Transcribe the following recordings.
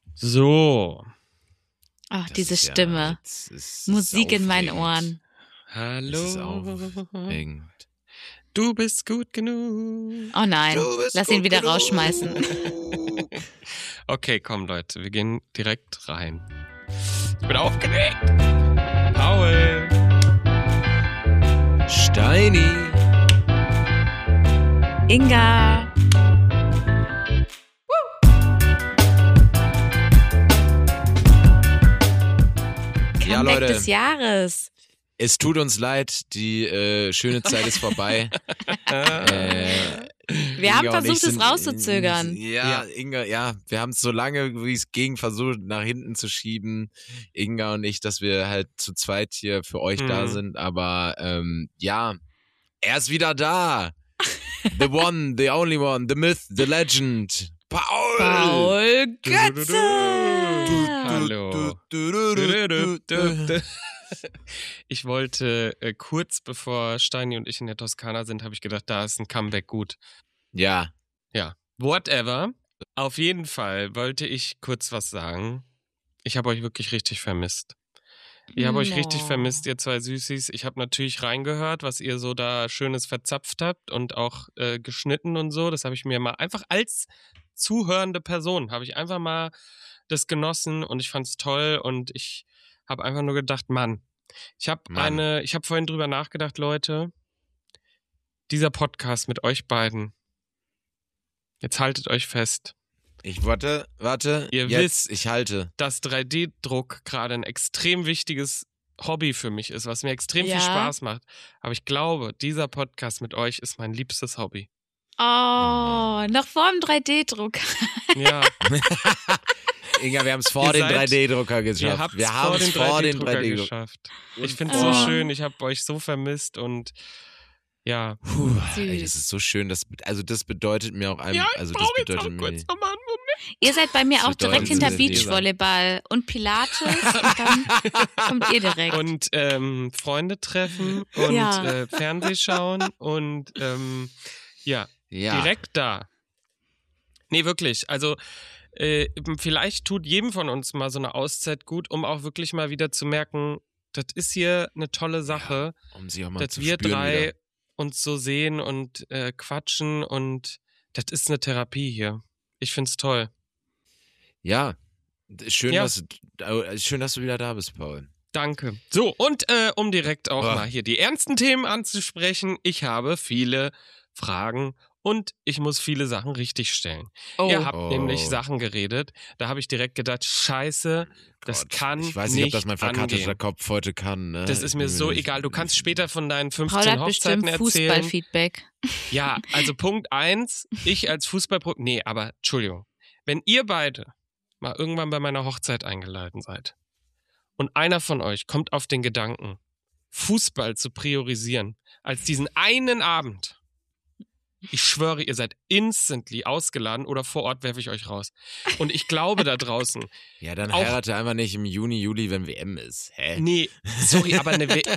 So. Ach, Das diese ist ja Stimme. jetzt Musik in meinen aufregend. Ohren. Das ist Hallo. aufregend. Du bist gut genug. Oh nein, Du bist lass ihn gut wieder genug. rausschmeißen. Okay, komm Leute, wir gehen direkt rein. Ich bin aufgeregt. Paul. Steini. Inga. Ja, Comeback Leute. des Jahres. Es tut uns leid, die schöne Zeit ist vorbei. Wir haben Inga und ich versucht, es sind- rauszuzögern. Ja, Inga, wir haben es so lange, wie es ging, versucht, nach hinten zu schieben. Inga und ich, dass wir halt zu zweit hier für euch da sind. Aber ja, er ist wieder da. The one, the only one, the myth, the legend. Paul Götze. Hallo. Ich wollte kurz bevor Steini und ich in der Toskana sind, habe ich gedacht, da ist ein Comeback gut. Ja. Ja, whatever. Auf jeden Fall wollte ich kurz was sagen. Ich habe euch wirklich richtig vermisst. Ich habe euch richtig vermisst, ihr zwei Süßis. Ich habe natürlich reingehört, was ihr so da Schönes verzapft habt und auch geschnitten und so. Das habe ich mir mal einfach als zuhörende Person, habe ich einfach mal das genossen und ich fand es toll und ich habe einfach nur gedacht, Mann, ich habe vorhin drüber nachgedacht, Leute, dieser Podcast mit euch beiden, jetzt haltet euch fest. Ich warte, Ihr jetzt, wisst, ich halte. dass 3D-Druck gerade ein extrem wichtiges Hobby für mich ist, was mir extrem viel Ja. Spaß macht. Aber ich glaube, dieser Podcast mit euch ist mein liebstes Hobby. Oh, noch vor dem 3D-Drucker. Ja, Inga, wir haben es vor Ihr den seid- 3D-Drucker ihr geschafft. habt Wir haben es vor den 3D-Drucker geschafft. Ich finde es so schön, ich habe euch so vermisst und ja. Puh, ey, Süß. das ist so schön. Das bedeutet mir auch Ja, ich also das brauche jetzt bedeutet auch mir. kurz nochmal einen Moment. Ihr seid bei mir Das auch direkt bedeutet hinter sehr viel. Beachvolleyball und Pilates und dann kommt ihr direkt. Und Freunde treffen und Ja. Fernseh schauen und ja, Ja. direkt da. Nee, wirklich. Also vielleicht tut jedem von uns mal so eine Auszeit gut, um auch wirklich mal wieder zu merken, das ist hier eine tolle Sache, Um sie auch mal dass zu wir spüren drei wieder. uns so sehen und quatschen und das ist eine Therapie hier. Ich find's toll. Ja. Schön, Ja. schön, dass du wieder da bist, Paul. Danke. So, und um direkt auch Oh. mal hier die ernsten Themen anzusprechen, ich habe viele Fragen und ich muss viele Sachen richtigstellen. Ihr habt Oh. nämlich Sachen geredet, da habe ich direkt gedacht, scheiße, das Gott, kann ich weiß nicht, ob das mein nicht verkaterter angehen. Kopf heute kann. Ne? Das ist Ich mir bin so nicht- egal. Du kannst später von deinen Paul 15 hat Hochzeiten bestimmt erzählen. Fußballfeedback. Ja, also Punkt 1, ich als Fußballpro... Nee, aber Entschuldigung. Wenn ihr beide mal irgendwann bei meiner Hochzeit eingeladen seid und einer von euch kommt auf den Gedanken, Fußball zu priorisieren als diesen einen Abend, ich schwöre, ihr seid instantly ausgeladen oder vor Ort werfe ich euch raus. Und ich glaube da draußen, Ja, dann auch- heirate einfach nicht im Juni, Juli, wenn WM ist. Hä? nee, sorry, aber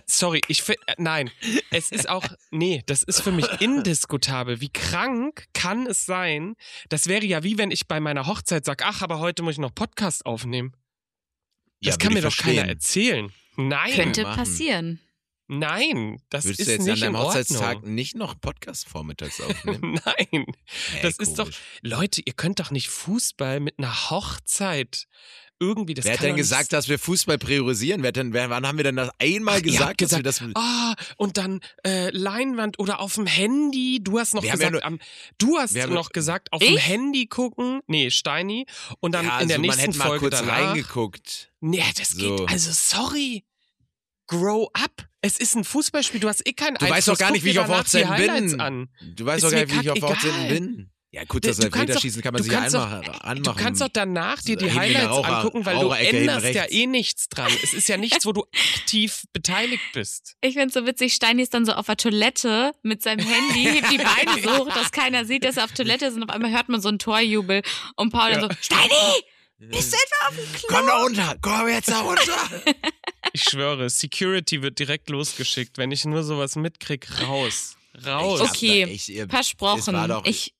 nein, es ist auch, nee, das ist für mich indiskutabel. Wie krank kann es sein? Das wäre ja wie wenn ich bei meiner Hochzeit sage, ach, aber heute muss ich noch Podcast aufnehmen. Das Ja, kann würd mir ich doch keiner verstehen. erzählen. Nein, Könnte machen. passieren. nein, das Würdest ist du jetzt nicht an deinem in Hochzeitstag Ordnung. nicht noch Podcast vormittags aufnehmen? Nein, das ist doch, komisch. Leute, ihr könnt doch nicht Fußball mit einer Hochzeit irgendwie, das Wer hat kann denn doch nicht gesagt, dass wir Fußball priorisieren? Wann haben wir denn das einmal Ach, ihr habt gesagt, dass wir das... und dann Leinwand oder auf dem Handy. Du hast noch Wir haben ja gesagt, nur- du hast wir haben noch nur- gesagt, auf dem Ich? Handy gucken. Nee, Steini. Und dann ja, in der also man nächsten hätte mal Folge kurz danach. reingeguckt. Nee, das So. geht. Also sorry. Grow up. Es ist ein Fußballspiel. Du hast keinen Du weißt doch gar nicht, wie ich auf Hochzeiten Hochzeiten bin. An. Du weißt Ist doch gar mir nicht, wie ich auf kackegal. Hochzeiten bin. Ja, kurz das Du kannst Elfmeterschießen kann man du sich kannst doch- anmachen. Du kannst doch danach dir die Hinten in der Highlights angucken, weil du Raucherecke hinten änderst ja rechts. eh nichts dran. Es ist ja nichts, wo du aktiv beteiligt bist. Ich find's so witzig, Steini ist dann so auf der Toilette mit seinem Handy, hebt die Beine so hoch, dass keiner sieht, dass er auf Toilette ist und auf einmal hört man so einen Torjubel und Paul dann so, Steini, bist du etwa auf dem Klo? Komm da runter! Komm jetzt da runter! Ich schwöre, Security wird direkt losgeschickt. Wenn ich nur sowas mitkrieg, raus. Raus. Ich hab Okay, da echt- es war Versprochen. doch- Ich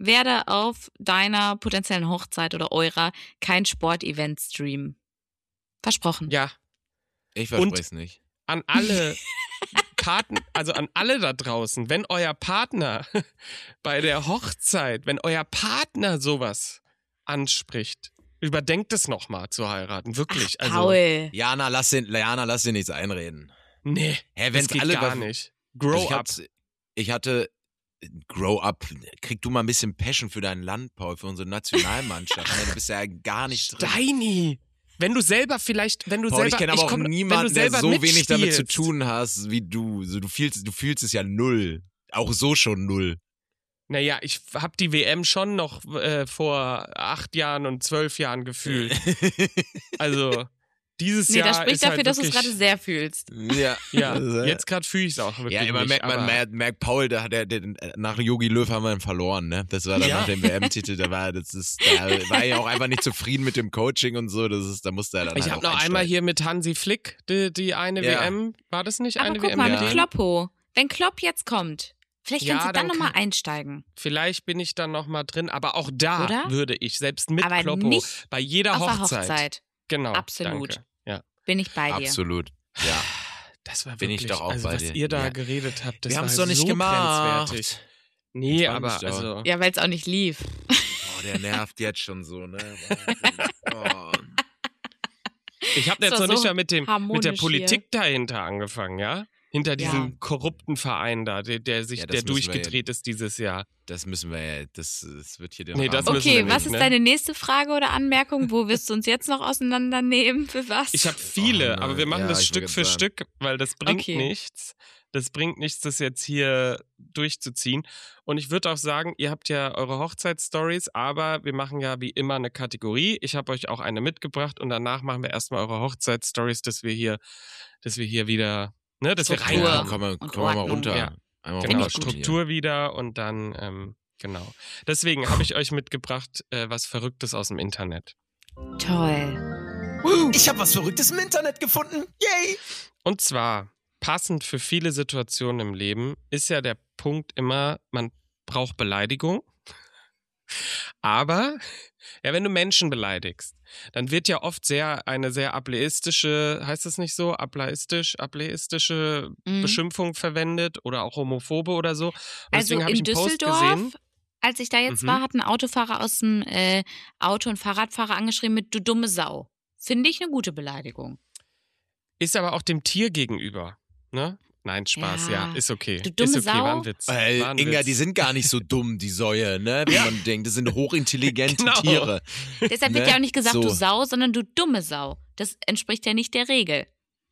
werde auf deiner potenziellen Hochzeit oder eurer kein Sportevent streamen. Versprochen. Ja, Ich verspreche es nicht. an alle also an alle da draußen, wenn euer Partner bei der Hochzeit, wenn euer Partner sowas anspricht, überdenkt es nochmal zu heiraten. Wirklich. Ach, Paul. Jana, lass dir nichts einreden. Nee, Hä, das geht gar nicht. Grow up. Ich hatte Grow up. Krieg du mal ein bisschen Passion für dein Land, Paul, für unsere Nationalmannschaft. Du bist ja gar nicht drin. Steini! Wenn du selber vielleicht, Paul, ich kenne aber auch niemanden, der so wenig damit zu mitspielst. tun hast wie du. So, du fühlst es ja null. Auch so schon null. Naja, ich habe die WM schon noch vor 8 Jahren und 12 Jahren gefühlt. Also, dieses Nee, Jahr das spricht ist dafür, halt dass du es wirklich, gerade sehr fühlst. Ja, Ja, jetzt gerade fühle ich es auch wirklich Ja, aber nicht. merkt Paul, nach Jogi Löw haben wir ihn verloren, ne? Das war dann Ja. nach dem WM-Titel, da war er ja auch einfach nicht zufrieden mit dem Coaching und so, da musste er dann Ich halt habe auch noch einmal einsteigen. hier mit Hansi Flick die eine Ja. WM, war das nicht Aber eine guck WM? mal, mit mit denen? Kloppo. Wenn Klopp jetzt kommt, vielleicht Ja, kannst du dann dann nochmal einsteigen. Vielleicht bin ich dann nochmal drin, aber auch da Oder? würde ich, selbst mit Aber Kloppo, nicht bei jeder Auf der Hochzeit. Hochzeit. Genau. Absolut. Danke. Ja. Bin ich bei dir. Absolut, ja. Das war Bin wirklich, ich doch auch also bei was dir. ihr da Ja. geredet habt, das Wir war haben's doch nicht so gemacht. grenzwertig. Nee, Entspann dich aber doch. also Ja, weil es auch nicht lief. Oh, der nervt jetzt schon so, ne? Oh. ich habe Das jetzt war noch nicht so mal mit der harmonisch Politik dahinter angefangen, ja? Hinter diesem Ja. korrupten Verein da, der Ja, das müssen wir durchgedreht ist dieses Jahr. Das müssen wir ja, das wird hier den Nee, das Rahmen- müssen wir Okay, nicht, was ist ne? deine nächste Frage oder Anmerkung? Wo wirst du uns jetzt noch auseinandernehmen? Für was? Ich habe viele, Oh nein, aber wir machen ja, das ich Stück wollte für gerade sagen. Stück, weil das bringt Okay. nichts. Das bringt nichts, das jetzt hier durchzuziehen. Und ich würde auch sagen, ihr habt ja eure Hochzeitsstories, aber wir machen ja wie immer eine Kategorie. Ich habe euch auch eine mitgebracht und danach machen wir erstmal eure Hochzeitsstories, dass wir hier wieder, ne, dass wir Struktur. reinkommen. Komm mal Und mal Ordnung. runter. Ja. Einmal Genau, ich gut. Struktur wieder und dann, genau. Deswegen habe ich euch mitgebracht, was Verrücktes aus dem Internet. Toll. Ich habe was Verrücktes im Internet gefunden. Yay! Und zwar, passend für viele Situationen im Leben, ist ja der Punkt immer, man braucht Beleidigung. Aber, ja, wenn du Menschen beleidigst, dann wird ja oft eine sehr ableistische, heißt das nicht so, ableistische Mhm. Beschimpfung verwendet oder auch homophobe oder so. Und Also deswegen habe ich in einen Post Düsseldorf, gesehen. als ich da jetzt Mhm. war, hat ein Autofahrer aus dem Auto und Fahrradfahrer angeschrieben mit "Du dumme Sau". Finde ich eine gute Beleidigung. Ist aber auch dem Tier gegenüber, ne? Nein, Spaß, ja, Ja. ist okay. Du dumme ist okay, Sau. war ein Witz. War ein Inga, Witz. die sind gar nicht so dumm, die Säue, ne? Wie man denkt. Das sind hochintelligente Genau. Tiere. Deshalb wird Ne? ja auch nicht gesagt, So. du Sau, sondern du dumme Sau. Das entspricht ja nicht der Regel.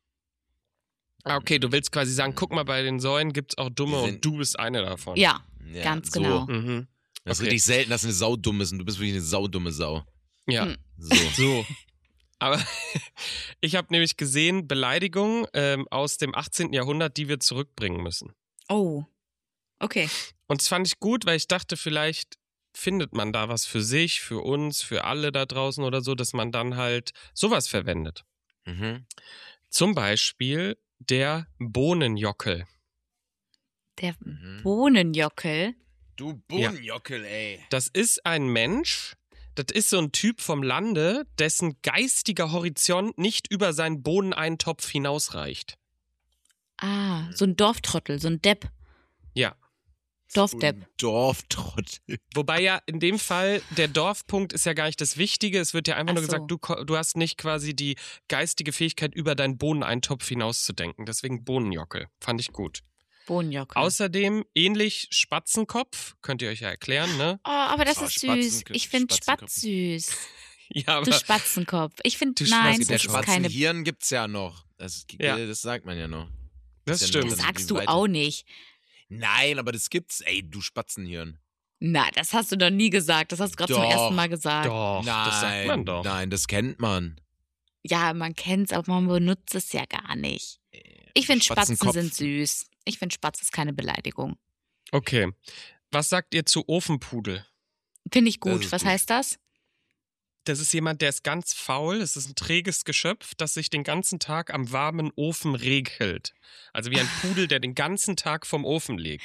Ah, okay, du willst quasi sagen, guck mal, bei den Säuen gibt's auch dumme Die und sind- du bist eine davon. Ja, Ja, ganz so. genau. Mhm. Das ist Okay. richtig selten, dass eine Sau dumm ist und du bist wirklich eine saudumme Sau. Ja, Hm. So. so. Aber ich habe nämlich gesehen, Beleidigungen aus dem 18. Jahrhundert, die wir zurückbringen müssen. Oh, okay. Und das fand ich gut, weil ich dachte, vielleicht findet man da was für sich, für uns, für alle da draußen oder so, dass man dann halt sowas verwendet. Mhm. Zum Beispiel der Bohnenjockel. Der Mhm. Bohnenjockel. Du Bohnenjockel, ey. Das ist ein Mensch, das ist so ein Typ vom Lande, dessen geistiger Horizont nicht über seinen Bohneneintopf hinausreicht. Ah, so ein Dorftrottel, so ein Depp. Ja. Dorfdepp. Dorftrottel. Wobei ja in dem Fall der Dorfpunkt ist ja gar nicht das Wichtige. Es wird ja einfach Ach nur so. gesagt, du hast nicht quasi die geistige Fähigkeit, über deinen Bohneneintopf hinauszudenken. Deswegen Bohnenjockel. Fand ich gut. Bohnenjockel. Außerdem ähnlich Spatzenkopf. Könnt ihr euch ja erklären, ne? Oh, aber das Oh, ist süß. Ich finde Spatzenkopf. Spatz süß. Ja, Du aber Spatzenkopf. Ich finde, Du nein, Spatz- Der das ist keine. Spatzenhirn gibt's ja noch. Ja. Das sagt man ja noch. das ist ja stimmt. nur- Das sagst wie du weit- auch nicht. Nein, aber das gibt's. Ey, du Spatzenhirn. Na, das hast du doch nie gesagt. Das hast du gerade zum Doch, ersten Mal gesagt. Doch, das sagt man doch. Nein, das kennt man. Ja, man kennt's, aber man benutzt es ja gar nicht. Ich finde, Spatzen Spatzenkopf. sind süß. Ich finde, Spatz ist keine Beleidigung. Okay. Was sagt ihr zu Ofenpudel? Finde ich Das gut. ist Was gut. heißt das? Das ist jemand, der ist ganz faul. Es ist ein träges Geschöpf, das sich den ganzen Tag am warmen Ofen regelt. Also wie ein Pudel, der den ganzen Tag vom Ofen liegt.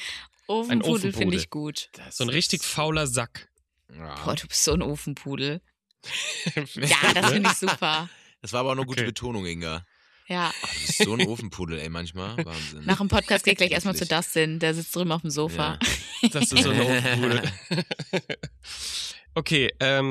Ofenpudel finde ich gut. So ein richtig fauler Sack. Ja. Boah, du bist so ein Ofenpudel. Ja, das finde ich super. Das war aber auch eine gute Betonung, Inga. Ja. Oh, du bist so ein Ofenpudel, ey, manchmal. Wahnsinn. Nach dem Podcast geht gleich erstmal zu Dustin. Der sitzt drüben auf dem Sofa. Ja. Das ist so ein Ofenpudel. Okay,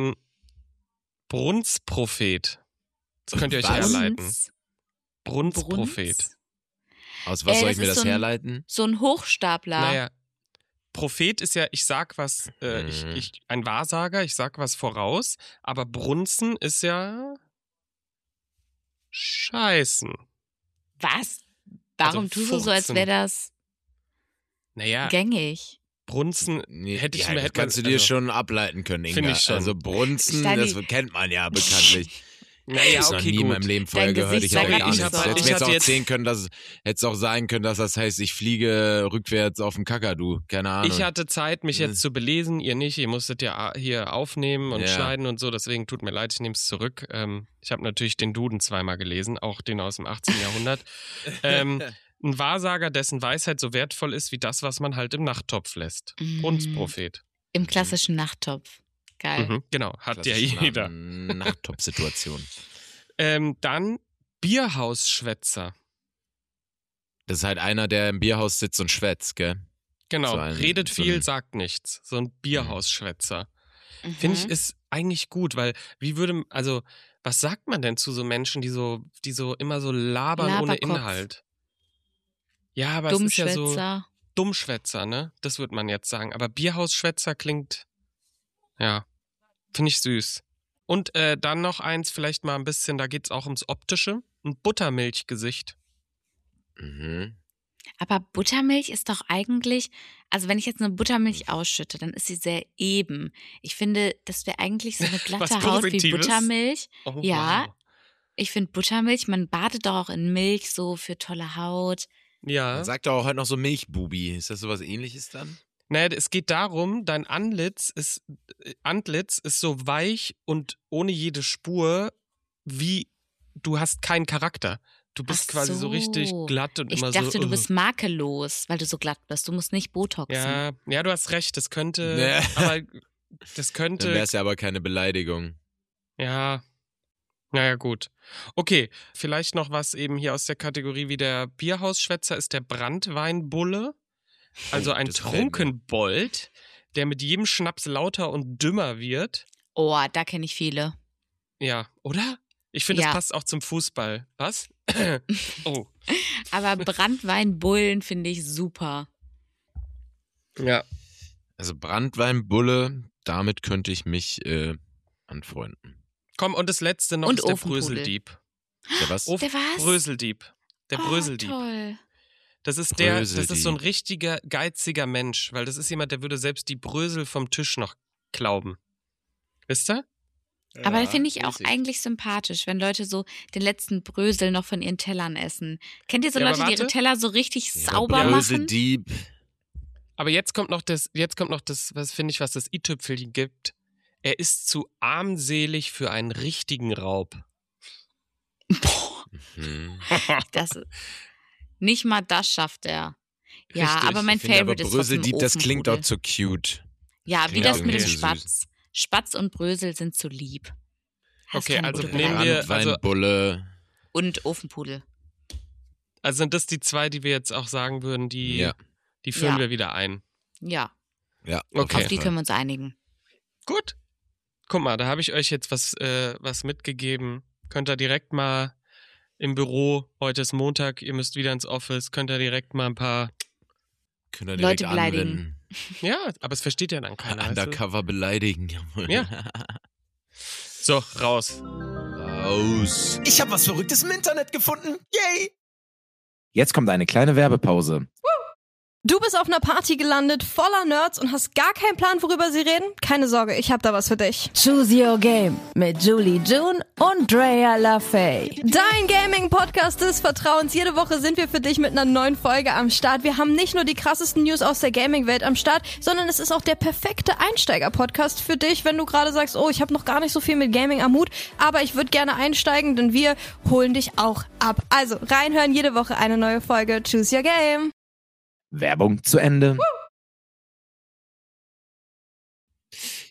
Brunsprophet. Das könnt ihr euch Was? herleiten. Brunsprophet. Aus was soll ich mir ist das so ein- herleiten? So ein Hochstapler. Naja, Prophet ist ja, ich sag was, ein Wahrsager, ich sag was voraus, aber Brunzen ist ja Scheißen. Was? Warum Also tust du so, als furzen. wäre das Naja, gängig? Brunzen Nee, hätte ich ja, mir das hätte kannst du man- dir also- schon ableiten können, Inga. Finde ich schon. Also Brunzen, Steini- das kennt man ja bekanntlich. Naja, Ich habe noch okay, nie in gut. meinem Leben vorher Dein gehört. Gesicht Ich habe sagt gar nicht nichts. so. Hätte Ich mir jetzt hatte auch jetzt- sehen können, dass hätte es auch sein können, dass das heißt, ich fliege rückwärts auf dem Kakadu. Keine Ahnung. Ich hatte Zeit, mich jetzt zu belesen, ihr nicht. Ihr musstet ja hier aufnehmen und Ja. schneiden und so, deswegen tut mir leid, ich nehme es zurück. Ich habe natürlich den Duden zweimal gelesen, auch den aus dem 18. Jahrhundert. Ein Wahrsager, dessen Weisheit so wertvoll ist wie das, was man halt im Nachttopf lässt. Brunsprophet. Im klassischen Nachttopf. Geil. Mhm, genau, hat ja Klassische jeder. Nachttopf-Situation. Dann Bierhausschwätzer. Das ist halt einer, der im Bierhaus sitzt und schwätzt, gell? Genau, So ein- redet so viel, ein- sagt nichts. So ein Bierhausschwätzer. Mhm. Finde ich, ist eigentlich gut, weil was sagt man denn zu so Menschen, die so immer so labern ohne Laberkopf. Inhalt? Ja, aber es ist ja so Dummschwätzer. Dummschwätzer, ne? Das würde man jetzt sagen. Aber Bierhausschwätzer klingt, ja, finde ich süß. Und dann noch eins, vielleicht mal ein bisschen, da geht's auch ums Optische. Ein Buttermilchgesicht. Mhm. Aber Buttermilch ist doch eigentlich, also wenn ich jetzt eine Buttermilch ausschütte, dann ist sie sehr eben. Ich finde, das wäre eigentlich so eine glatte Haut wie Positives? Buttermilch. Oh, Ja. wow. Ich finde Buttermilch, man badet doch auch in Milch so für tolle Haut. Ja. Man sagt doch auch heute noch so Milchbubi. Ist das sowas ähnliches dann? Naja, es geht darum, dein Antlitz ist so weich und ohne jede Spur, wie du hast keinen Charakter. Du bist Ach quasi so richtig so. glatt und Ich immer dachte, so. du bist makellos, weil du so glatt bist. Du musst nicht Botoxen. Ja, du hast recht, das könnte, Nee. aber das Dann wäre könnte, es ja aber keine Beleidigung. ja, naja, gut. Okay, vielleicht noch was eben hier aus der Kategorie wie der Bierhausschwätzer ist der Branntweinbulle. Also ein das gefällt mir. Trunkenbold, der mit jedem Schnaps lauter und dümmer wird. Oh, da kenne ich viele. Ja, oder? Ich finde, Ja. das passt auch zum Fußball. Was? Oh. Aber Branntweinbullen finde ich super. Ja. Also Branntweinbulle, damit könnte ich mich anfreunden. Komm, und das letzte noch Und ist der Ofenpudel. Bröseldieb. Der was? Der was? Bröseldieb. Der Bröseldieb. Toll. Das ist so ein richtiger geiziger Mensch, weil das ist jemand, der würde selbst die Brösel vom Tisch noch klauben. Wisst ihr? Aber Ja, finde ich auch weiß ich. eigentlich sympathisch, wenn Leute so den letzten Brösel noch von ihren Tellern essen. Kennt ihr so Ja, Leute, aber die ihre warte. Teller so richtig Ja, sauber machen? Bröseldieb. Aber jetzt kommt noch das, was finde ich, was das i-Tüpfelchen gibt. Er ist zu armselig für einen richtigen Raub. Hm. Das, nicht mal das schafft er. Ja, Richtig. aber mein Ich finde aber Favorite ist trotzdem Bröseldieb, das klingt Ofenpudel. auch zu cute. Ja, wie klingt das auch mit dem irgendwie zu Spatz. Spatz und Brösel sind zu lieb. Das ist Okay, keine also gute nehmen Beleidigung. wir- Branntweinbulle. Und Ofenpudel. Also sind das die zwei, die wir jetzt auch sagen würden, die führen Ja. wir wieder ein. Ja, Ja, Okay. auf die können wir uns einigen. Gut. Guck mal, da habe ich euch jetzt was mitgegeben. Könnt ihr direkt mal im Büro, heute ist Montag, ihr müsst wieder ins Office, könnt ihr direkt mal ein paar, Können wir direkt Leute beleidigen. anwenden. ja, aber es versteht ja dann keiner. weißt du? Undercover beleidigen. jawohl. Ja. So, raus. Raus. Ich habe was Verrücktes im Internet gefunden. Yay! Jetzt kommt eine kleine Werbepause. Du bist auf einer Party gelandet, voller Nerds und hast gar keinen Plan, worüber sie reden? Keine Sorge, ich hab da was für dich. Choose Your Game mit Julie June und Drea LaFay. Dein Gaming-Podcast des Vertrauens. Jede Woche sind wir für dich mit einer neuen Folge am Start. Wir haben nicht nur die krassesten News aus der Gaming-Welt am Start, sondern es ist auch der perfekte Einsteiger-Podcast für dich, wenn du gerade sagst, oh, ich habe noch gar nicht so viel mit Gaming am Hut, aber ich würde gerne einsteigen, denn wir holen dich auch ab. Also reinhören, jede Woche eine neue Folge. Choose Your Game. Werbung zu Ende.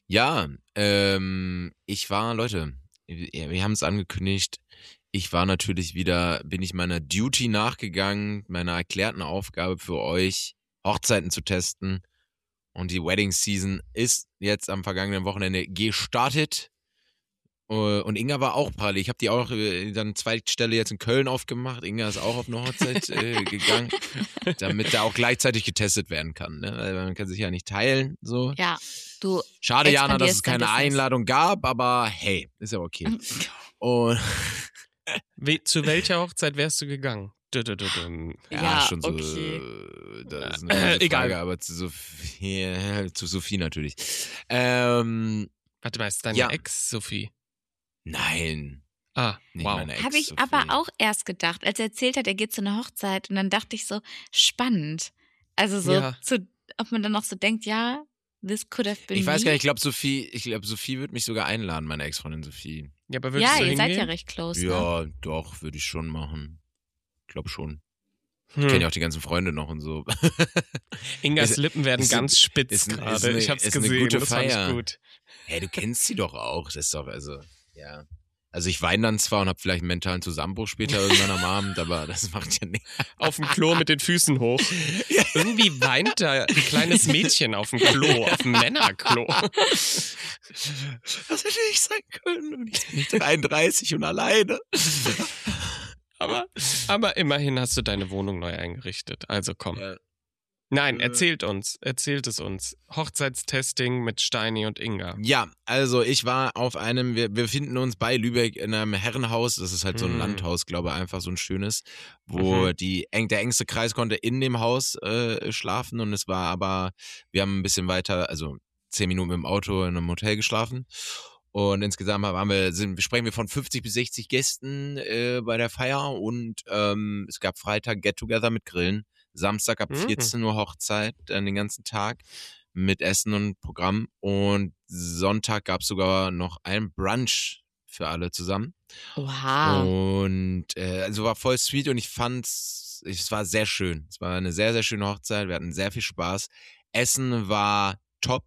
Ja, ich war, Leute, wir haben es angekündigt, ich war natürlich wieder, bin ich meiner Duty nachgegangen, meiner erklärten Aufgabe für euch, Hochzeiten zu testen. Und die Wedding Season ist jetzt am vergangenen Wochenende gestartet. Und Inga war auch parallel. Ich habe die auch dann Zweitstelle jetzt in Köln aufgemacht. Inga ist auch auf eine Hochzeit gegangen, damit da auch gleichzeitig getestet werden kann. Ne? Weil man kann sich ja nicht teilen. So. Ja, du. Schade, Jana, dass es expandierst dein keine Business. Einladung gab, aber hey, ist ja okay. Und Zu welcher Hochzeit wärst du gegangen? Ja, schon so. okay. Das ist eine gute egal. Frage, aber zu Sophie natürlich. Warte mal, ist deine Ja. Ex-Sophie? Nein. Ah, Nicht wow. meine Ex, Habe ich Sophie. aber auch erst gedacht, als er erzählt hat, er geht zu einer Hochzeit und dann dachte ich so, spannend. Also so, Ja. ob man dann noch so denkt, ja, this could have been Ich weiß me. gar nicht, ich glaube, Sophie wird mich sogar einladen, meine Ex-Freundin Sophie. Ja, aber würdest Ja, du ihr hingehen? seid ja recht close, ne? Ja, doch, würde ich schon machen. Ich glaube schon. Ich Hm. kenne ja auch die ganzen Freunde noch und so. Ingas Ist- Lippen werden ist- ganz spitz ist gerade. eine- Ich hab's ist eine gesehen, gute das fand Feier. ich gut. Hey, du kennst sie doch auch. Das ist doch, also, ja. Also ich weine dann zwar und habe vielleicht einen mentalen Zusammenbruch später irgendwann am Abend, aber das macht ja nichts. Auf dem Klo mit den Füßen hoch. Irgendwie weint da ein kleines Mädchen auf dem Klo, auf dem Männerklo. Das hätte ich sein können und ich bin nicht 33 und alleine. Aber immerhin hast du deine Wohnung neu eingerichtet. Also komm. Ja. Nein, erzählt es uns. Hochzeitstesting mit Steini und Inga. Ja, also ich war auf einem, wir befinden uns bei Lübeck in einem Herrenhaus, das ist halt so ein Mhm. Landhaus, glaube ich, einfach so ein schönes, wo der engste Kreis konnte in dem Haus schlafen und es war aber, wir haben ein bisschen weiter, also 10 Minuten mit dem Auto in einem Hotel geschlafen und insgesamt sprechen wir von 50 bis 60 Gästen bei der Feier und es gab Freitag Get-Together mit Grillen, Samstag ab 14 Uhr Hochzeit, dann den ganzen Tag mit Essen und Programm. Und Sonntag gab es sogar noch ein Brunch für alle zusammen. Wow. Und also war voll sweet und es war sehr schön. Es war eine sehr, sehr schöne Hochzeit. Wir hatten sehr viel Spaß. Essen war top.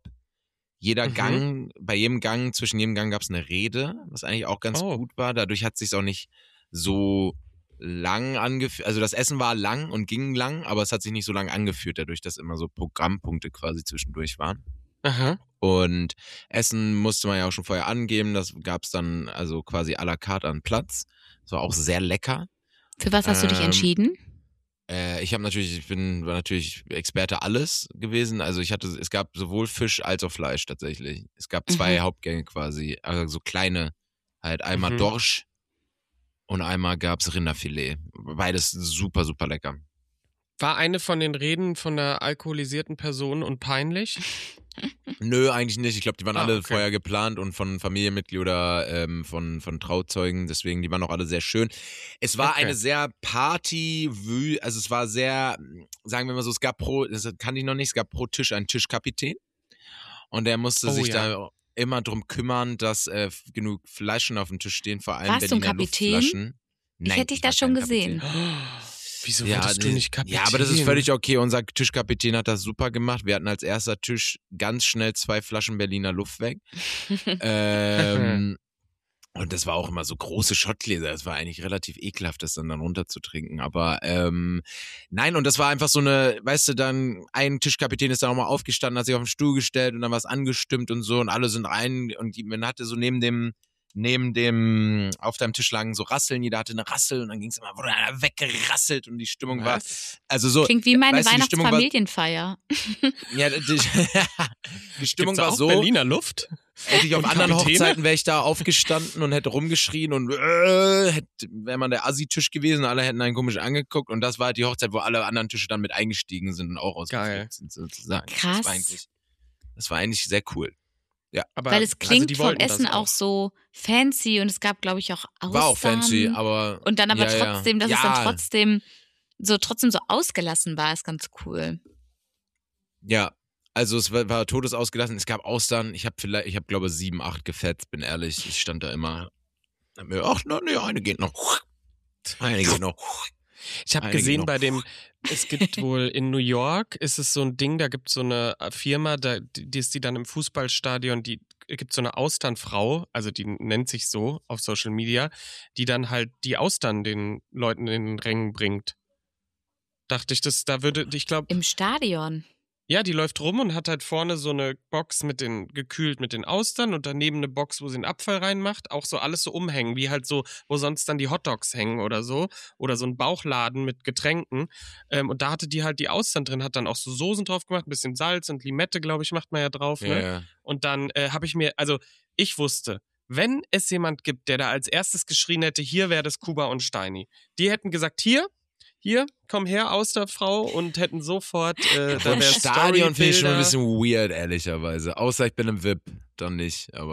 Bei jedem Gang, zwischen jedem Gang gab es eine Rede, was eigentlich auch ganz gut war. Dadurch hat es sich auch nicht so lang angefühlt, also das Essen war lang und ging lang, aber es hat sich nicht so lang angefühlt, dadurch, dass immer so Programmpunkte quasi zwischendurch waren. Aha. Und Essen musste man ja auch schon vorher angeben, das gab es dann also quasi à la carte an Platz. Das war auch sehr lecker. Für was hast du dich entschieden? Ich war natürlich Experte alles gewesen, also es gab sowohl Fisch als auch Fleisch tatsächlich. Es gab 2 Hauptgänge quasi, also so kleine, halt einmal Dorsch und einmal gab's Rinderfilet. Beides super, super lecker. War eine von den Reden von der alkoholisierten Person und peinlich? Nö, eigentlich nicht. Ich glaube, die waren alle okay. vorher geplant und von Familienmitglied oder von Trauzeugen. Deswegen, die waren auch alle sehr schön. Es war eine sehr also es war sehr, sagen wir mal so, es gab das kannte ich noch nicht, es gab pro Tisch einen Tischkapitän. Und der musste sich da immer drum kümmern, dass genug Flaschen auf dem Tisch stehen, vor allem Warst du ein Berliner Kapitän? Luftflaschen. Ich Nein, hätte dich war da schon kein gesehen. Kapitän. Wieso wurdest du nicht Kapitän? Ja, aber das ist völlig okay. Unser Tischkapitän hat das super gemacht. Wir hatten als erster Tisch ganz schnell 2 Flaschen Berliner Luft weg. Und das war auch immer so große Schottgläser. Das war eigentlich relativ ekelhaft, das dann runterzutrinken. Aber nein, und das war einfach so eine, weißt du, dann ein Tischkapitän ist dann auch mal aufgestanden, hat sich auf den Stuhl gestellt und dann was angestimmt und so und alle sind rein und man hatte so neben dem auf deinem Tisch lagen so Rasseln, jeder hatte eine Rassel und dann ging es immer, wurde einer weggerasselt und die Stimmung war, also so. Klingt wie meine weißt du, die Stimmung war- Weihnachtsfamilienfeier. Ja, die Stimmung Gibt's war auch so, Berliner Luft? hätte ich auf und anderen Kapitäne? Hochzeiten wäre ich da aufgestanden und hätte rumgeschrien und wäre man der Assi-Tisch gewesen, alle hätten einen komisch angeguckt und das war halt die Hochzeit, wo alle anderen Tische dann mit eingestiegen sind und auch Geil. ausgeflippt sind sozusagen. Krass. Das war eigentlich sehr cool. Ja. Aber, Weil es klingt die vom wollten das Essen auch so fancy und es gab, glaube ich, auch Austern. War auch fancy, aber. Und dann aber ja, trotzdem, dass ja. es dann trotzdem so ausgelassen war, ist ganz cool. Ja, also es war todesausgelassen. Es gab Austern. Ich habe glaube 7, 8 gefetzt, bin ehrlich. Ich stand da immer. Ach, nee, eine geht noch. Eine geht noch. Ich habe Einige gesehen noch. es gibt wohl in New York, ist es so ein Ding, da gibt es so eine Firma, die ist die dann im Fußballstadion, die gibt so eine Austernfrau, also die nennt sich so auf Social Media, die dann halt die Austern den Leuten in den Rängen bringt. Dachte ich, ich glaube... Im Stadion. Ja, die läuft rum und hat halt vorne so eine Box gekühlt mit den Austern und daneben eine Box, wo sie den Abfall reinmacht. Auch so alles so umhängen, wie halt so, wo sonst dann die Hotdogs hängen oder so. Oder so ein Bauchladen mit Getränken. Und da hatte die halt die Austern drin, hat dann auch so Soßen drauf gemacht, ein bisschen Salz und Limette, glaube ich, macht man ja drauf. Ne? Ja. Und dann ich wusste, wenn es jemand gibt, der da als erstes geschrien hätte, hier wäre das Kuba und Steini. Die hätten gesagt, hier, komm her, Austerfrau, und hätten sofort Im Stadion finde ich schon ein bisschen weird, ehrlicherweise. Außer ich bin im VIP, dann nicht, aber...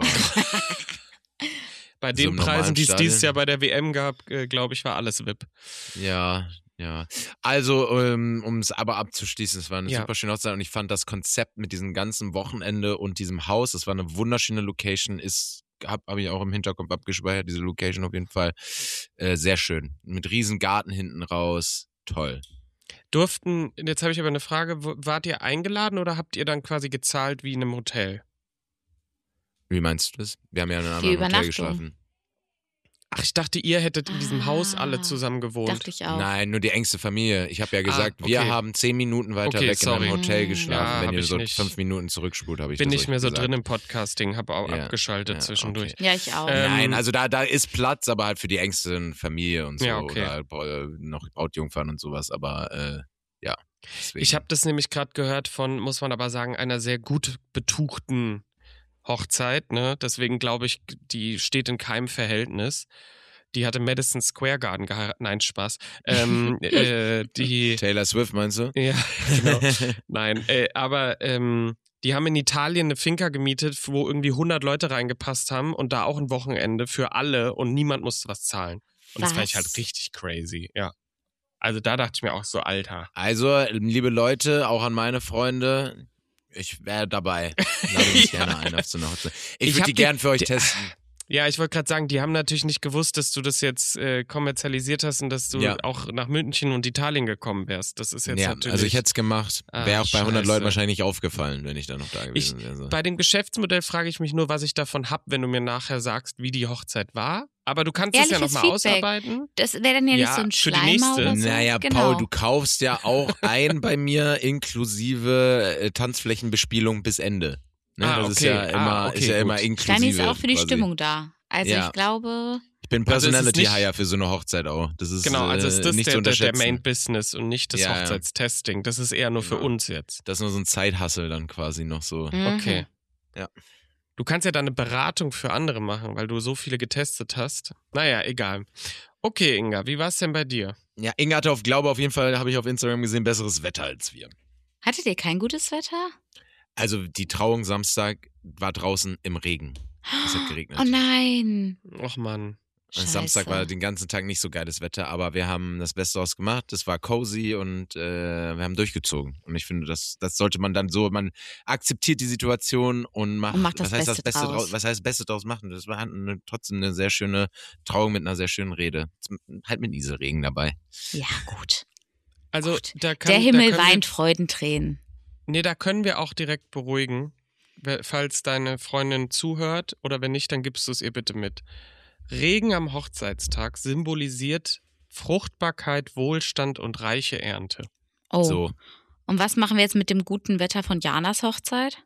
Bei den Preisen, die es dieses Jahr bei der WM gab, glaube ich, war alles VIP. Ja. Also, um es aber abzuschließen, es war eine super schöne Hochzeit und ich fand das Konzept mit diesem ganzen Wochenende und diesem Haus, das war eine wunderschöne Location, habe ich auch im Hinterkopf abgespeichert, diese Location auf jeden Fall. Sehr schön. Mit riesen Garten hinten raus. Toll. Jetzt habe ich aber eine Frage, wart ihr eingeladen oder habt ihr dann quasi gezahlt wie in einem Hotel? Wie meinst du das? Wir haben ja in einem anderen Hotel geschlafen. Ach, ich dachte, ihr hättet in diesem Haus alle zusammen gewohnt. Dachte ich auch. Nein, nur die engste Familie. Ich habe ja gesagt, wir haben 10 Minuten weiter weg in einem Hotel geschlafen. Wenn ihr so 5 Minuten zurückspult, habe ich bin das nicht mehr so gesagt. drin im Podcasting, habe auch abgeschaltet zwischendurch. Okay. Ja, ich auch. Nein, also da ist Platz, aber halt für die engsten Familie und so. Ja, okay. Oder noch Brautjungfern und sowas, aber ja. Deswegen. Ich habe das nämlich gerade gehört von, muss man aber sagen, einer sehr gut betuchten Hochzeit, ne? Deswegen glaube ich, die steht in keinem Verhältnis. Die hatte Madison Square Garden geheiratet. Nein, Spaß. Taylor Swift, meinst du? Ja, genau. Nein, aber die haben in Italien eine Finca gemietet, wo irgendwie 100 Leute reingepasst haben und da auch ein Wochenende für alle und niemand musste was zahlen. Und das fand ich halt richtig crazy, ja. Also da dachte ich mir auch so, Alter. Also, liebe Leute, auch an meine Freunde, ich wäre dabei. Lade mich gerne ein auf so eine Hochzeit. Ich würde die gern für euch testen. Ja, ich wollte gerade sagen, die haben natürlich nicht gewusst, dass du das jetzt kommerzialisiert hast und dass du auch nach München und Italien gekommen wärst. Das ist jetzt natürlich... Also ich hätte es gemacht. Wäre auch bei 100 Leuten wahrscheinlich nicht aufgefallen, wenn ich da noch da gewesen wäre. So. Bei dem Geschäftsmodell frage ich mich nur, was ich davon habe, wenn du mir nachher sagst, wie die Hochzeit war. Aber du kannst es ja nochmal ausarbeiten. Das wäre dann ja nicht so ein Schleimer oder so. Naja, genau. Paul, du kaufst ja auch ein bei mir inklusive Tanzflächenbespielung bis Ende. Ne? Das ist ja immer inklusive. Steini ist auch für die quasi. Stimmung da. Also ich glaube... Ich bin Personality-Hire für so eine Hochzeit auch. Das ist genau, also ist das nicht zu der Main-Business und nicht das Hochzeitstesting. Das ist eher nur für uns jetzt. Das ist nur so ein Zeithassel dann quasi noch so. Okay. Ja. Du kannst ja dann eine Beratung für andere machen, weil du so viele getestet hast. Naja, egal. Okay, Inga, wie war es denn bei dir? Ja, Inga hatte auf jeden Fall, habe ich auf Instagram gesehen, besseres Wetter als wir. Hattet ihr kein gutes Wetter? Also die Trauung Samstag war draußen im Regen. Es hat geregnet. Oh nein. Och Mann. Scheiße. Samstag war den ganzen Tag nicht so geiles Wetter, aber wir haben das Beste daraus gemacht. Es war cozy und wir haben durchgezogen. Und ich finde, das sollte man dann so, man akzeptiert die Situation und macht das Beste draus. Was heißt Beste draus machen? Das war trotzdem eine sehr schöne Trauung mit einer sehr schönen Rede. Halt mit Nieselregen dabei. Ja, gut. Also der Himmel weint Freudentränen. Nee, da können wir auch direkt beruhigen, falls deine Freundin zuhört oder wenn nicht, dann gibst du es ihr bitte mit. Regen am Hochzeitstag symbolisiert Fruchtbarkeit, Wohlstand und reiche Ernte. Oh. So. Und was machen wir jetzt mit dem guten Wetter von Janas Hochzeit?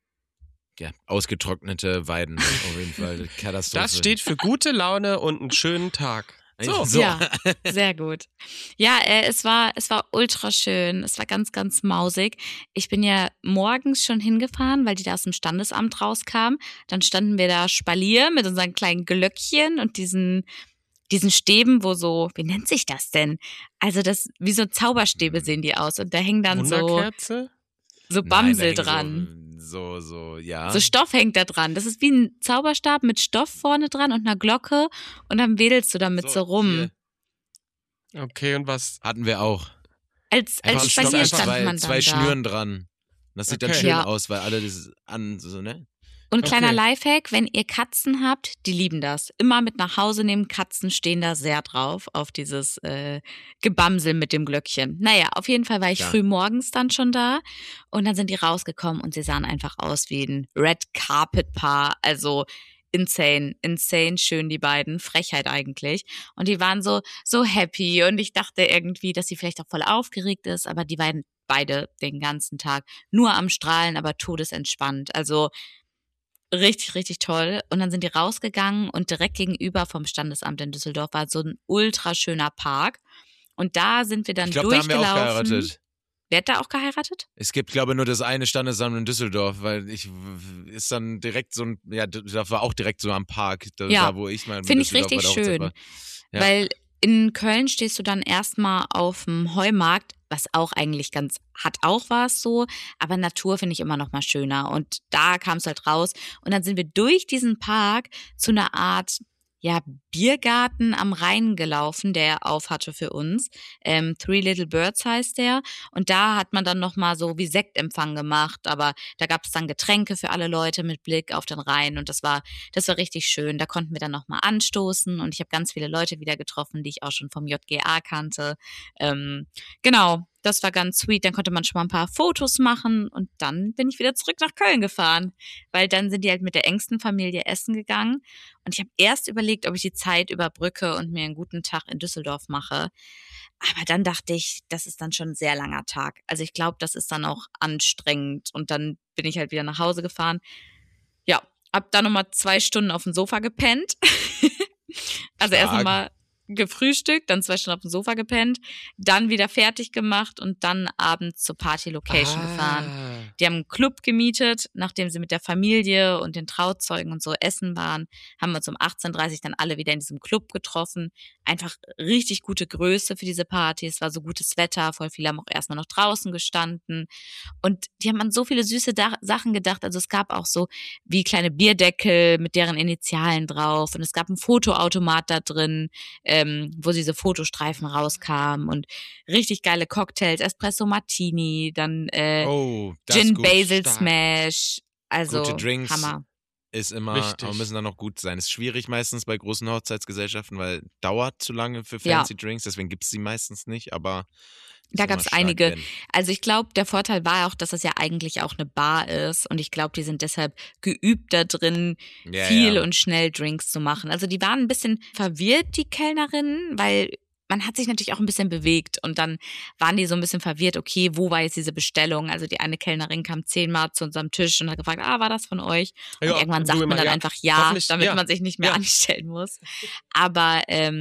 Ja, ausgetrocknete Weiden auf jeden Fall. Katastrophe. Das steht für gute Laune und einen schönen Tag. So. Ja, sehr gut. Ja, es war ultra schön. Es war ganz, ganz mausig. Ich bin ja morgens schon hingefahren, weil die da aus dem Standesamt rauskam. Dann standen wir da Spalier mit unseren kleinen Glöckchen und diesen Stäben, wo so, wie nennt sich das denn? Also wie so Zauberstäbe sehen die aus. Und da hängen dann so Bamsel dran. Ja. So Stoff hängt da dran. Das ist wie ein Zauberstab mit Stoff vorne dran und einer Glocke und dann wedelst du damit so rum. Hier. Okay, und was? Hatten wir auch. Als Spalier stand man dann zwei da. Schnüren dran. Das sieht dann schön aus, weil alle das so, ne? Und kleiner Okay. Lifehack, wenn ihr Katzen habt, die lieben das. Immer mit nach Hause nehmen, Katzen stehen da sehr drauf, auf dieses Gebamsel mit dem Glöckchen. Naja, auf jeden Fall war ich Ja. früh morgens dann schon da und dann sind die rausgekommen und sie sahen einfach aus wie ein Red Carpet Paar, also insane schön, die beiden, Frechheit eigentlich. Und die waren so happy und ich dachte irgendwie, dass sie vielleicht auch voll aufgeregt ist, aber die waren beide den ganzen Tag nur am Strahlen, aber todesentspannt. Also richtig, richtig toll. Und dann sind die rausgegangen und direkt gegenüber vom Standesamt in Düsseldorf war so ein ultra schöner Park. Und da sind wir dann Ich glaube, da haben wir auch durchgelaufen. geheiratet. Wer hat da auch geheiratet? Es gibt, glaube ich, nur das eine Standesamt in Düsseldorf, weil ist dann direkt so ein, ja, das war auch direkt so am Park, Ja, da wo ich mal in finde ich Düsseldorf bei richtig der Hochzeit schön. war. Ja. Weil in Köln stehst du dann erstmal auf dem Heumarkt, was auch eigentlich hat auch was so, aber Natur finde ich immer noch mal schöner. Und da kam es halt raus. Und dann sind wir durch diesen Park zu einer Art, ja, Biergarten am Rhein gelaufen, der auf hatte für uns. Three Little Birds heißt der. Und da hat man dann noch mal so wie Sektempfang gemacht, aber da gab es dann Getränke für alle Leute mit Blick auf den Rhein und das war richtig schön. Da konnten wir dann noch mal anstoßen und ich habe ganz viele Leute wieder getroffen, die ich auch schon vom JGA kannte. Genau, das war ganz sweet. Dann konnte man schon mal ein paar Fotos machen und dann bin ich wieder zurück nach Köln gefahren, weil dann sind die halt mit der engsten Familie essen gegangen und ich habe erst überlegt, ob ich die Zeit überbrücke und mir einen guten Tag in Düsseldorf mache. Aber dann dachte ich, das ist dann schon ein sehr langer Tag. Also ich glaube, das ist dann auch anstrengend und dann bin ich halt wieder nach Hause gefahren. Ja, hab dann nochmal 2 Stunden auf dem Sofa gepennt. Also erst Stark. nochmal gefrühstückt, dann 2 Stunden auf dem Sofa gepennt, dann wieder fertig gemacht und dann abends zur Party-Location gefahren. Die haben einen Club gemietet, nachdem sie mit der Familie und den Trauzeugen und so essen waren, haben wir uns um 18:30 Uhr dann alle wieder in diesem Club getroffen. Einfach richtig gute Größe für diese Party. Es war so gutes Wetter, voll viele haben auch erstmal noch draußen gestanden. Und die haben an so viele süße Sachen gedacht. Also es gab auch so wie kleine Bierdeckel mit deren Initialen drauf. Und es gab einen Fotoautomat da drin, wo diese Fotostreifen rauskamen. Und richtig geile Cocktails, Espresso Martini, dann Oh, das ist Gin gut. Basil stark. Smash. Also Gute Drinks. Hammer. Ist immer, Wichtig. aber müssen dann noch gut sein. Ist schwierig meistens bei großen Hochzeitsgesellschaften, weil dauert zu lange für Ja. fancy Drinks, deswegen gibt es sie meistens nicht, aber ist Da immer gab's stark, einige. wenn. Also ich glaube, der Vorteil war auch, dass es ja eigentlich auch eine Bar ist. Und ich glaube, die sind deshalb geübt da drin, Ja, viel ja. und schnell Drinks zu machen. Also die waren ein bisschen verwirrt, die Kellnerinnen, weil man hat sich natürlich auch ein bisschen bewegt und dann waren die so ein bisschen verwirrt, okay, wo war jetzt diese Bestellung? Also die eine Kellnerin kam 10-mal zu unserem Tisch und hat gefragt, war das von euch? Und Ja, irgendwann du sagt man immer, dann ja. einfach ja, Hoffentlich, damit ja. man sich nicht mehr Ja. anstellen muss. Aber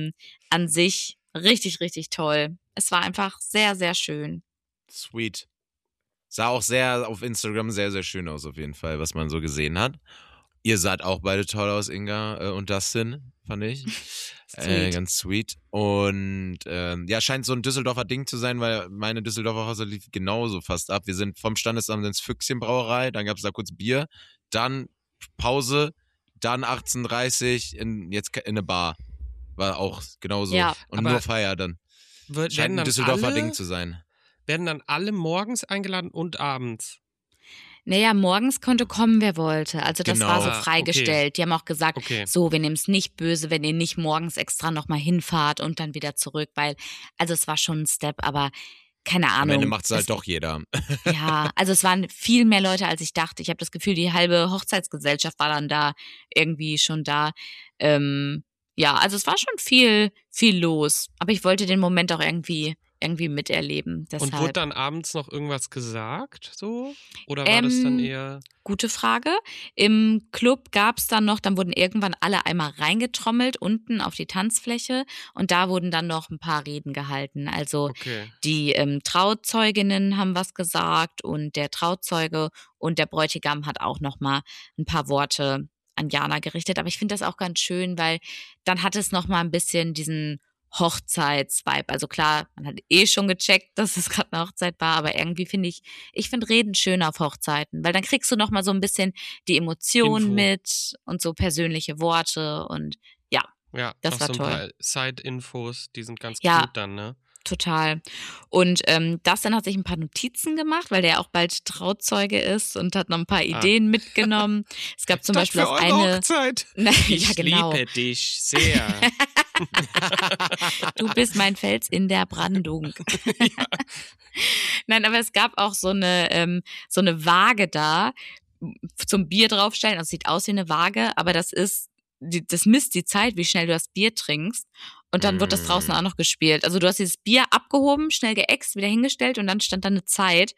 an sich richtig, richtig toll. Es war einfach sehr, sehr schön. Sweet. Sah auch sehr auf Instagram sehr, sehr schön aus, auf jeden Fall, was man so gesehen hat. Ihr saht auch beide toll aus, Inga und Dustin, fand ich. Sweet. Ganz sweet. Und ja, scheint so ein Düsseldorfer Ding zu sein, weil meine Düsseldorfer Hochzeit lief genauso fast ab. Wir sind vom Standesamt ins Füchschenbrauerei, dann gab es da kurz Bier, dann Pause, dann 18:30 jetzt in eine Bar. War auch genauso. Ja, und aber nur Feier dann. Scheint ein Düsseldorfer Ding zu sein. Werden dann alle morgens eingeladen und abends? Naja, morgens konnte kommen, wer wollte. Also das Genau. war so Ah, freigestellt. okay. Die haben auch gesagt, Okay. so, wir nehmen es nicht böse, wenn ihr nicht morgens extra nochmal hinfahrt und dann wieder zurück, weil, also es war schon ein Step, aber keine Am Ahnung. Ende macht es halt doch jeder. Ja, also es waren viel mehr Leute, als ich dachte. Ich habe das Gefühl, die halbe Hochzeitsgesellschaft war dann da irgendwie schon da. Ja, also es war schon viel los. Aber ich wollte den Moment auch irgendwie miterleben. Deshalb. Und wurde dann abends noch irgendwas gesagt, so? Oder war das dann eher... Gute Frage. Im Club gab's dann noch, dann wurden irgendwann alle einmal reingetrommelt unten auf die Tanzfläche und da wurden dann noch ein paar Reden gehalten. Also Okay. die Trauzeuginnen haben was gesagt und der Trauzeuge und der Bräutigam hat auch noch mal ein paar Worte an Jana gerichtet. Aber ich finde das auch ganz schön, weil dann hat es noch mal ein bisschen diesen Hochzeitsvibe. Also klar, man hat schon gecheckt, dass es gerade eine Hochzeit war, aber irgendwie finde ich finde Reden schön auf Hochzeiten, weil dann kriegst du noch mal so ein bisschen die Emotionen Info. mit und so persönliche Worte und Ja, Das auch war so ein toll. paar Side-Infos, die sind ganz Ja. gut dann, ne? total. Und Dustin hat sich ein paar Notizen gemacht, weil der auch bald Trauzeuge ist und hat noch ein paar Ideen mitgenommen. Es gab zum Beispiel auch eine Hochzeit. ja, genau. Ich liebe dich sehr. Du bist mein Fels in der Brandung. Nein, aber es gab auch so eine Waage da zum Bier draufstellen. Also sieht aus wie eine Waage, aber das misst die Zeit, wie schnell du das Bier trinkst. Und dann wird das draußen auch noch gespielt. Also du hast dieses Bier abgehoben, schnell geäxt, wieder hingestellt und dann stand da eine Zeit.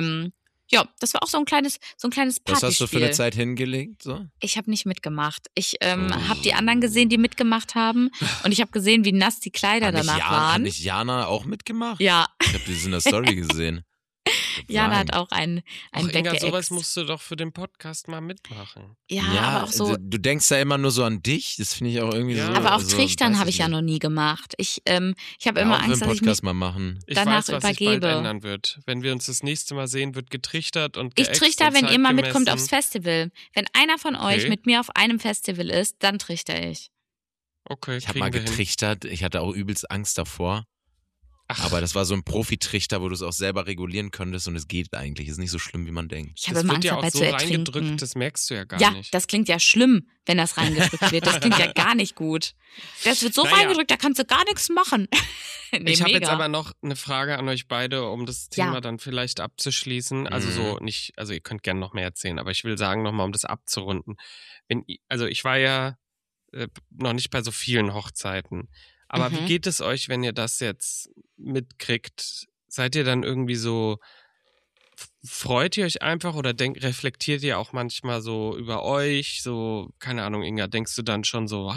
Ja, das war auch so ein kleines Partyspiel. Was hast du für eine Zeit hingelegt? So? Ich habe nicht mitgemacht. Ich habe die anderen gesehen, die mitgemacht haben. Und ich habe gesehen, wie nass die Kleider danach waren. Hat nicht Jana auch mitgemacht? Ja. Ich habe das in der Story gesehen. Jana hat auch einen Inga, sowas musst du doch für den Podcast mal mitmachen. Ja, aber auch so. Du denkst ja immer nur so an dich. Das finde ich auch irgendwie so. Aber auch so, Trichtern habe ich ja noch nie gemacht. Ich habe immer Angst, dass ich mich mal machen. danach ich weiß, was übergebe. sich bald ändern wird. Wenn wir uns das nächste Mal sehen, wird getrichtert und geäxt. Ich trichter, und wenn ihr mal zeitgemessen. mitkommt aufs Festival. Wenn einer von euch mit mir auf einem Festival ist, dann trichter ich. Okay, ich habe mal getrichtert. Ich hatte auch übelst Angst davor. Ach. Aber das war so ein Profitrichter, wo du es auch selber regulieren konntest und es geht eigentlich. Ist nicht so schlimm, wie man denkt. Ich habe immer Angst ja dabei auch so zu ertrinken. reingedrückt, das merkst du ja gar nicht. Ja, das klingt ja schlimm, wenn das reingedrückt wird. Das klingt ja gar nicht gut. Das wird so reingedrückt, da kannst du gar nichts machen. Nee, ich habe mega. jetzt aber noch eine Frage an euch beide, um das Thema dann vielleicht abzuschließen. Also so nicht, also ihr könnt gerne noch mehr erzählen, aber ich will sagen nochmal, um das abzurunden. Also ich war ja noch nicht bei so vielen Hochzeiten. Aber wie geht es euch, wenn ihr das jetzt mitkriegt? Seid ihr dann irgendwie so, freut ihr euch einfach oder reflektiert ihr auch manchmal so über euch? So, keine Ahnung, Inga, denkst du dann schon so,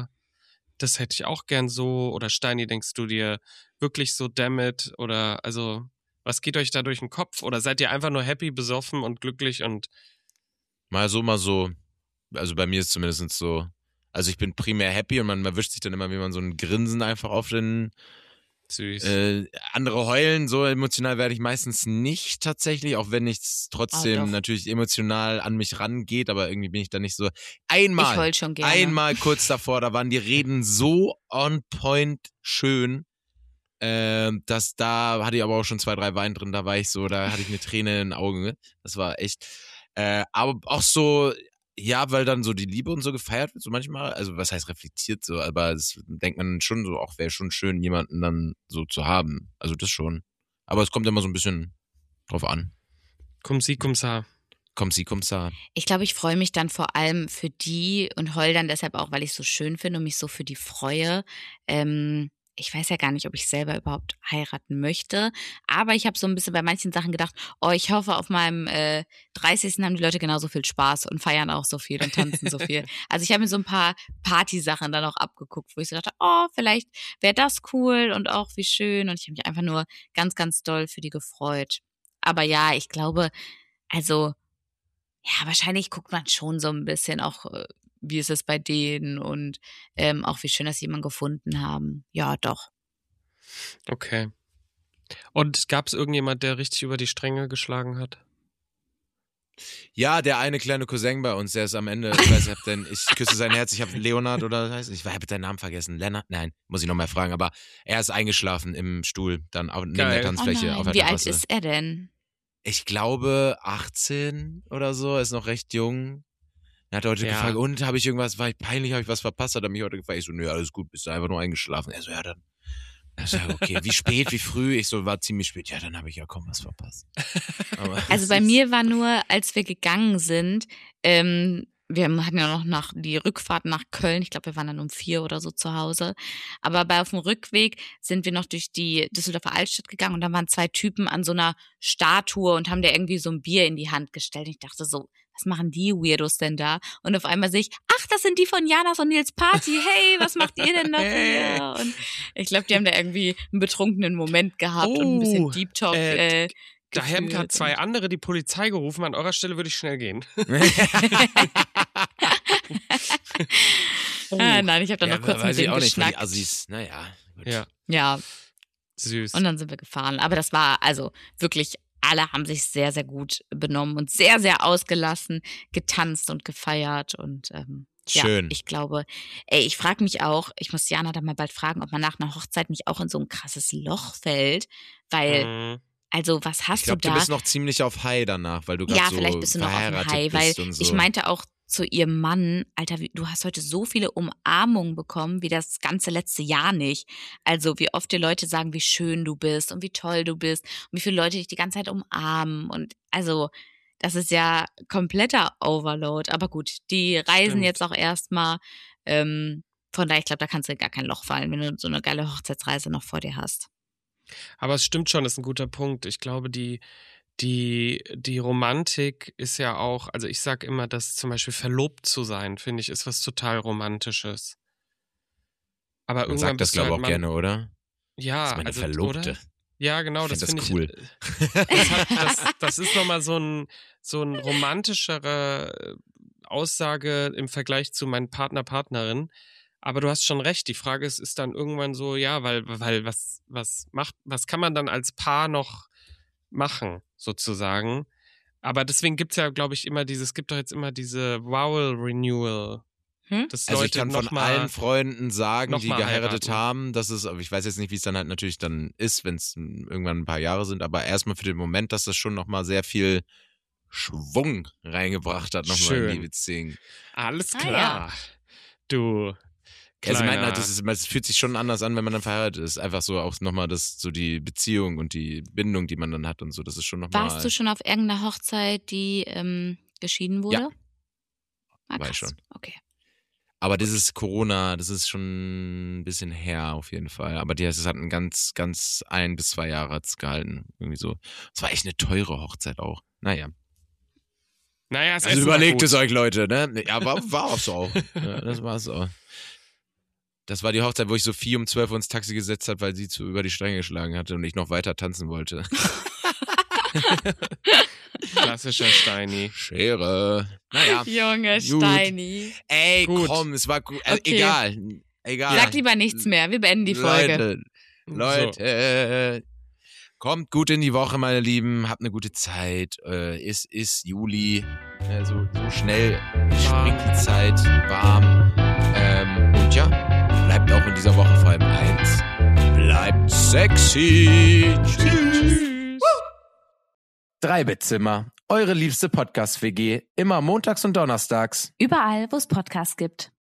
das hätte ich auch gern so? Oder Steini, denkst du dir wirklich so, damn it? Oder, also, was geht euch da durch den Kopf? Oder seid ihr einfach nur happy, besoffen und glücklich und... Mal so. Also bei mir ist zumindest so. Also ich bin primär happy und man erwischt sich dann immer, wie man so ein Grinsen einfach auf den... Süß. Andere heulen, so emotional werde ich meistens nicht tatsächlich, auch wenn es trotzdem natürlich emotional an mich rangeht, aber irgendwie bin ich da nicht so. Ich heul schon gerne. Einmal kurz davor, da waren die Reden so on point schön, dass da hatte ich aber auch schon 2, 3 Wein drin, da hatte ich eine Träne in den Augen. Das war echt. Aber auch so, ja, weil dann so die Liebe und so gefeiert wird, so manchmal, also was heißt reflektiert so, aber das denkt man schon so, auch wäre schon schön, jemanden dann so zu haben. Also das schon. Aber es kommt immer so ein bisschen drauf an. Cum si, cum sa. Cum si, cum sa. Ich glaube, ich freue mich dann vor allem für die und heul dann deshalb auch, weil ich es so schön finde und mich so für die freue. Ich weiß ja gar nicht, ob ich selber überhaupt heiraten möchte, aber ich habe so ein bisschen bei manchen Sachen gedacht, ich hoffe, auf meinem 30. haben die Leute genauso viel Spaß und feiern auch so viel und tanzen so viel. Also ich habe mir so ein paar Partysachen dann auch abgeguckt, wo ich so dachte, vielleicht wäre das cool und auch wie schön und ich habe mich einfach nur ganz, ganz doll für die gefreut. Aber ja, ich glaube, also ja, wahrscheinlich guckt man schon so ein bisschen auch, wie ist es bei denen und auch wie schön, dass sie jemanden gefunden haben. Ja, doch. Okay. Und gab es irgendjemand, der richtig über die Stränge geschlagen hat? Ja, der eine kleine Cousin bei uns, der ist am Ende, ich küsse sein Herz, ich habe Leonard oder heißt, ich habe deinen Namen vergessen, Lennart? Nein, muss ich noch mal fragen, aber er ist eingeschlafen im Stuhl, dann neben der Tanzfläche auf der Wie Terrasse. alt ist er denn? Ich glaube 18 oder so, er ist noch recht jung. Er hat heute gefragt, und war ich peinlich, habe ich was verpasst? Hat er mich heute gefragt? Ich so, nö, alles gut, bist du einfach nur eingeschlafen. Er so, ja, dann. Ich so, okay, wie spät, wie früh? Ich so, war ziemlich spät. Ja, dann habe ich ja kaum was verpasst. Also bei mir war nur, als wir gegangen sind, wir hatten ja noch die Rückfahrt nach Köln. Ich glaube, wir waren dann um 4 oder so zu Hause. Aber auf dem Rückweg sind wir noch durch die Düsseldorfer Altstadt gegangen und da waren 2 Typen an so einer Statue und haben da irgendwie so ein Bier in die Hand gestellt. Und ich dachte so, was machen die Weirdos denn da? Und auf einmal sehe ich, das sind die von Janas und Nils Party. Hey, was macht ihr denn da hier? Und ich glaube, die haben da irgendwie einen betrunkenen Moment gehabt und ein bisschen Deep Talk da haben gerade 2 andere die Polizei gerufen. An eurer Stelle würde ich schnell gehen. Nein, ich habe dann noch kurz mit denen geschnackt. Assis. Naja. Ja. Süß. Und dann sind wir gefahren. Aber das war also wirklich, alle haben sich sehr, sehr gut benommen und sehr, sehr ausgelassen, getanzt und gefeiert und Schön. Ja, ich glaube, ich frage mich auch, ich muss Jana dann mal bald fragen, ob man nach einer Hochzeit nicht auch in so ein krasses Loch fällt, weil, also was hast Ich glaube, du du da? bist noch ziemlich auf High danach, weil du gerade Ja, so vielleicht bist du noch auf dem verheiratet High, weil bist und so. ich meinte auch zu ihrem Mann, Alter, du hast heute so viele Umarmungen bekommen, wie das ganze letzte Jahr nicht. Also wie oft dir Leute sagen, wie schön du bist und wie toll du bist und wie viele Leute dich die ganze Zeit umarmen und also das ist ja kompletter Overload. Aber gut, die reisen Stimmt. jetzt auch erstmal. Von daher, ich glaube, da kannst du in gar kein Loch fallen, wenn du so eine geile Hochzeitsreise noch vor dir hast. Aber es stimmt schon, das ist ein guter Punkt. Ich glaube, die Romantik ist ja auch, also ich sag immer, dass zum Beispiel verlobt zu sein, finde ich, ist was total Romantisches. Aber Man irgendwann sagt das, bist du glaube ich, halt auch gerne, oder? Ja, Das ist meine also, Verlobte. oder? Ja, genau, Ich das find finde das ich. cool. Das ist nochmal so ein romantischere Aussage im Vergleich zu meinem Partner, Partnerin. Aber du hast schon recht. Die Frage ist dann irgendwann so, ja, weil was kann man dann als Paar noch machen, sozusagen? Aber deswegen gibt's ja, glaube ich, gibt doch jetzt immer diese Vowel Renewal. Dass Also ich Leute kann von noch mal- allen Freunden sagen, die noch mal geheiratet heiraten. haben, dass es, aber ich weiß jetzt nicht, wie es dann halt natürlich dann ist, wenn es irgendwann ein paar Jahre sind, aber erstmal für den Moment, dass das schon nochmal sehr viel Schwung reingebracht hat, nochmal in die Schön. Beziehung. Alles Ah, klar. Du. Also ich meine, Kleiner. es fühlt sich schon anders an, wenn man dann verheiratet ist. Einfach so auch nochmal so die Beziehung und die Bindung, die man dann hat und so, das ist schon nochmal. Warst du schon auf irgendeiner Hochzeit, die geschieden wurde? Ja. Ah, War ich krass. schon. Okay. Aber dieses Corona, das ist schon ein bisschen her auf jeden Fall. Aber es hat ein ganz 1 bis 2 Jahre hat's gehalten. Irgendwie so. Es war echt eine teure Hochzeit auch. Naja. Naja, es Also Essen war überlegt gut. es euch, Leute, ne? Ja, war auch so. Ja, das war's auch. Das war die Hochzeit, wo ich Sophie um 12 Uhr ins Taxi gesetzt hat, weil sie zu über die Stränge geschlagen hatte und ich noch weiter tanzen wollte. Klassischer Steini. Schere. Naja. Junge Gut. Steini. Ey, Gut. komm, es war gut. Okay. Egal. Sag lieber nichts mehr. Wir beenden die Folge. Leute. Kommt gut in die Woche, meine Lieben. Habt eine gute Zeit. Es ist Juli. So schnell springt die Zeit. Warm. Und ja, bleibt auch in dieser Woche vor allem eins. Bleibt sexy. Tschüss. 3-Bit-Zimmer, eure liebste Podcast-WG, immer montags und donnerstags. Überall, wo es Podcasts gibt.